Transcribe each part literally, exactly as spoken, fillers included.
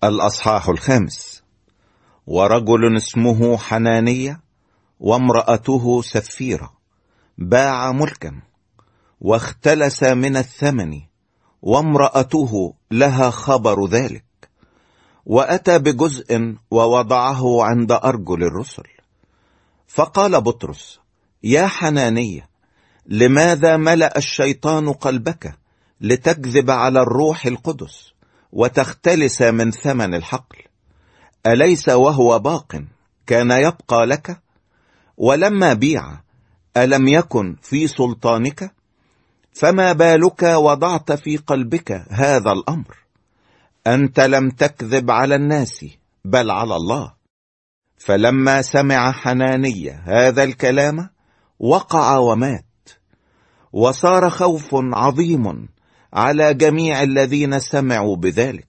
الأصحاح الخامس. ورجل اسمه حنانية وامرأته سفيرة باع ملكا واختلس من الثمن، وامرأته لها خبر ذلك، وأتى بجزء ووضعه عند أرجل الرسل. فقال بطرس: يا حنانية، لماذا ملأ الشيطان قلبك لتكذب على الروح القدس وتختلس من ثمن الحقل؟ أليس وهو باق كان يبقى لك؟ ولما بيع ألم يكن في سلطانك؟ فما بالك وضعت في قلبك هذا الأمر؟ أنت لم تكذب على الناس بل على الله. فلما سمع حنانية هذا الكلام وقع ومات، وصار خوف عظيم على جميع الذين سمعوا بذلك.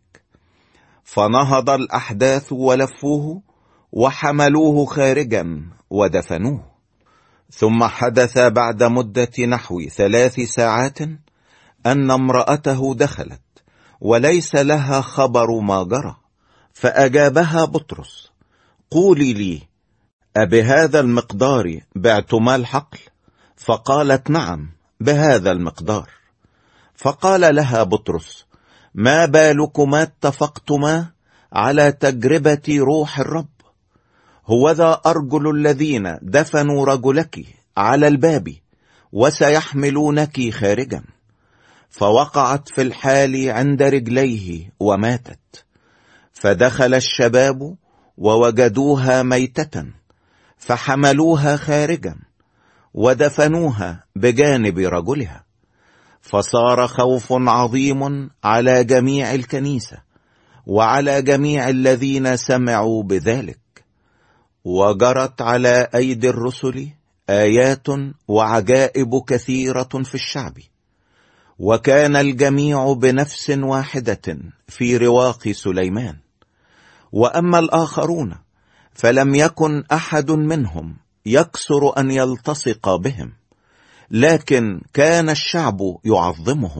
فنهض الأحداث ولفوه وحملوه خارجا ودفنوه. ثم حدث بعد مدة نحو ثلاث ساعات أن امرأته دخلت وليس لها خبر ما جرى. فأجابها بطرس: قولي لي، أبهذا المقدار بعتما الحقل؟ فقالت: نعم، بهذا المقدار. فقال لها بطرس: ما بالكما اتفقتما على تجربة روح الرب؟ هوذا أرجل الذين دفنوا رجلك على الباب وسيحملونك خارجا. فوقعت في الحال عند رجليه وماتت. فدخل الشباب ووجدوها ميتة، فحملوها خارجا ودفنوها بجانب رجلها. فصار خوف عظيم على جميع الكنيسة وعلى جميع الذين سمعوا بذلك. وجرت على أيدي الرسل آيات وعجائب كثيرة في الشعب، وكان الجميع بنفس واحدة في رواق سليمان. وأما الآخرون فلم يكن أحد منهم يكسر أن يلتصق بهم، لكن كان الشعب يعظمهم،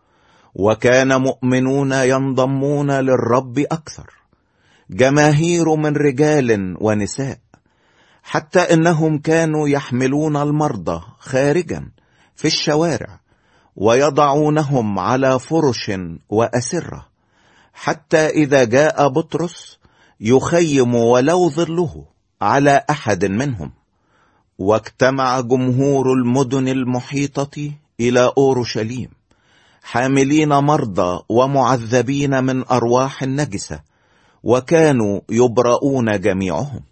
وكان مؤمنون ينضمون للرب أكثر، جماهير من رجال ونساء، حتى إنهم كانوا يحملون المرضى خارجا في الشوارع ويضعونهم على فرش وأسرة، حتى إذا جاء بطرس يخيم ولو ظله على أحد منهم. واجتمع جمهور المدن المحيطة إلى أورشليم، حاملين مرضى ومعذبين من أرواح النجسة، وكانوا يبرؤون جميعهم.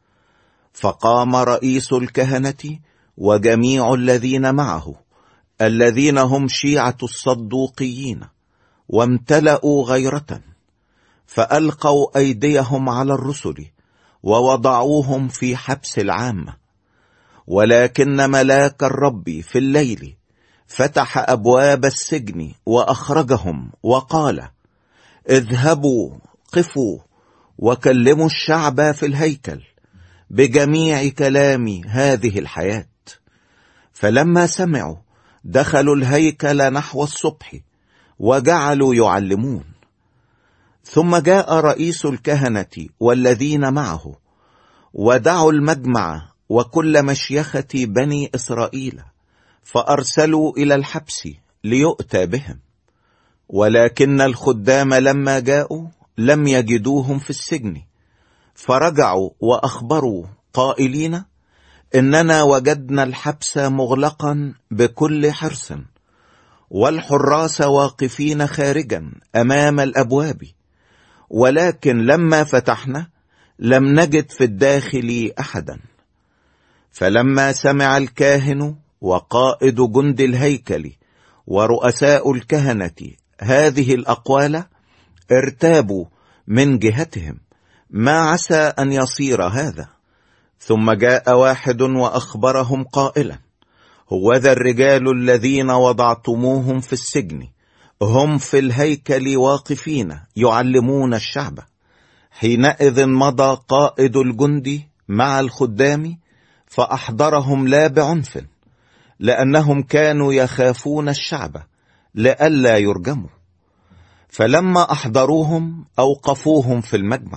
فقام رئيس الكهنة وجميع الذين معه، الذين هم شيعة الصدوقيين، وامتلأوا غيرة، فألقوا أيديهم على الرسل ووضعوهم في حبس العامة. ولكن ملاك الرب في الليل فتح أبواب السجن وأخرجهم وقال: اذهبوا قفوا وكلموا الشعب في الهيكل بجميع كلام هذه الحياة. فلما سمعوا دخلوا الهيكل نحو الصبح وجعلوا يعلمون. ثم جاء رئيس الكهنة والذين معه ودعوا المجمع وكل مشيخة بني إسرائيل، فأرسلوا إلى الحبس ليؤتى بهم. ولكن الخدام لما جاءوا لم يجدوهم في السجن، فرجعوا وأخبروا قائلين: إننا وجدنا الحبس مغلقا بكل حرص، والحراس واقفين خارجا أمام الأبواب، ولكن لما فتحنا لم نجد في الداخل أحدا. فلما سمع الكاهن وقائد جند الهيكل ورؤساء الكهنة هذه الأقوال ارتابوا من جهتهم ما عسى أن يصير هذا. ثم جاء واحد وأخبرهم قائلا: هوذا الرجال الذين وضعتموهم في السجن هم في الهيكل واقفين يعلمون الشعب. حينئذ مضى قائد الجند مع الخدام فأحضرهم لا بعنف، لأنهم كانوا يخافون الشعب لئلا يرجموا. فلما أحضروهم أوقفوهم في المجمع،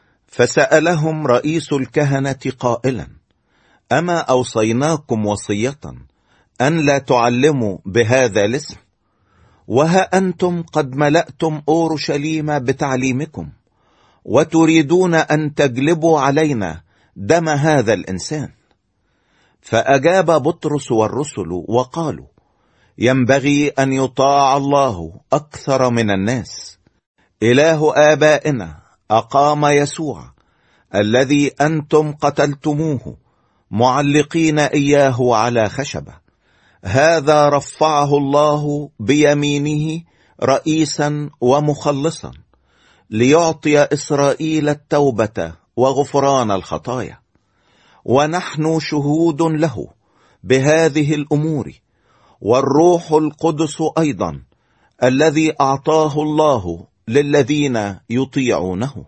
فسألهم رئيس الكهنة قائلا: أما أوصيناكم وصية أن لا تعلموا بهذا الاسم؟ وها أنتم قد ملأتم أورشليم بتعليمكم، وتريدون أن تجلبوا علينا دم هذا الإنسان. فأجاب بطرس والرسل وقالوا: ينبغي أن يطاع الله أكثر من الناس. إله آبائنا أقام يسوع الذي أنتم قتلتموه معلقين إياه على خشبة، هذا رفعه الله بيمينه رئيسا ومخلصا، ليعطي إسرائيل التوبة وغفران الخطايا. ونحن شهود له بهذه الأمور، والروح القدس أيضا الذي أعطاه الله للذين يطيعونه.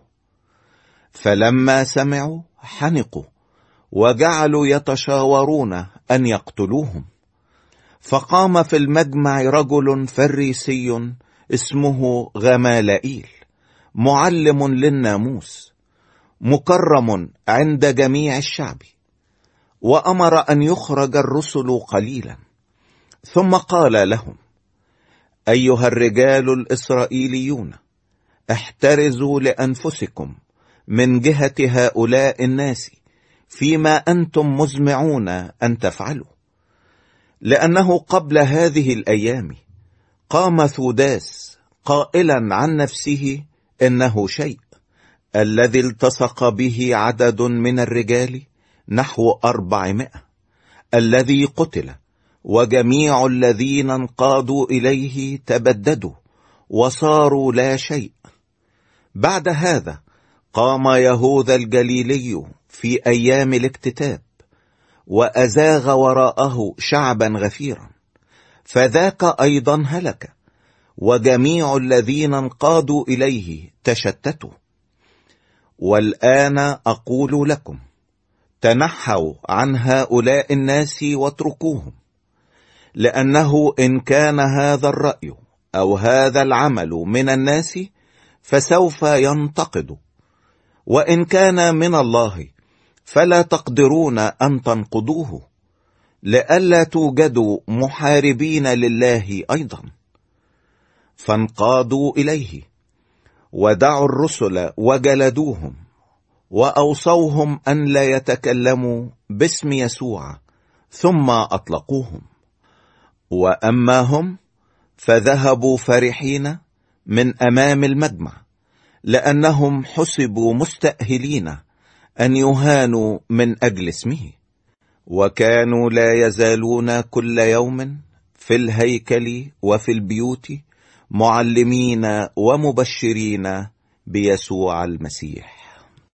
فلما سمعوا حنقوا، وجعلوا يتشاورون أن يقتلوهم. فقام في المجمع رجل فريسي اسمه غمالائيل، معلم للناموس، مكرم عند جميع الشعب، وأمر أن يخرج الرسل قليلا، ثم قال لهم: أيها الرجال الإسرائيليون، احترزوا لأنفسكم من جهة هؤلاء الناس فيما أنتم مزمعون أن تفعلوا، لأنه قبل هذه الأيام قام ثوداس قائلا عن نفسه إنه شيء، الذي التصق به عدد من الرجال نحو أربعمائة، الذي قتل، وجميع الذين انقادوا إليه تبددوا وصاروا لا شيء. بعد هذا قام يهوذا الجليلي في أيام الاكتتاب، وأزاغ وراءه شعبا غفيرا، فذاك أيضا هلك، وجميع الذين انقادوا إليه تشتتوا. والآن أقول لكم: تنحوا عن هؤلاء الناس واتركوهم، لأنه إن كان هذا الرأي أو هذا العمل من الناس فسوف ينتقد، وإن كان من الله فلا تقدرون أن تنقضوه، لئلا توجدوا محاربين لله أيضا. فانقادوا إليه، ودعوا الرسل وجلدوهم، وأوصوهم أن لا يتكلموا باسم يسوع، ثم أطلقوهم. وأما هم فذهبوا فرحين من أمام المجمع، لأنهم حسبوا مستأهلين أن يهانوا من أجل اسمه. وكانوا لا يزالون كل يوم في الهيكل وفي البيوت معلمين ومبشرين بيسوع المسيح.